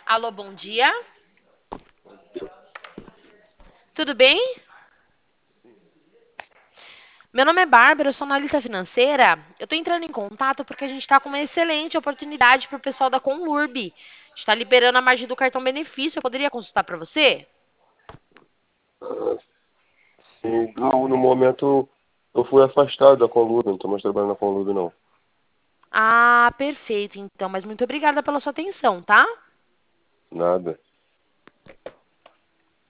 Alô, bom dia. Tudo bem? Meu nome é Bárbara, eu sou analista financeira. Eu estou entrando em contato porque a gente está com uma excelente oportunidade para o pessoal da Conlurb. Está liberando a margem do cartão benefício. Eu poderia consultar para você? Sim, não, no momento eu fui afastado da Conludo, não estou mais trabalhando na Conludo, não. Ah, perfeito, então. Mas muito obrigada pela sua atenção, tá? Nada.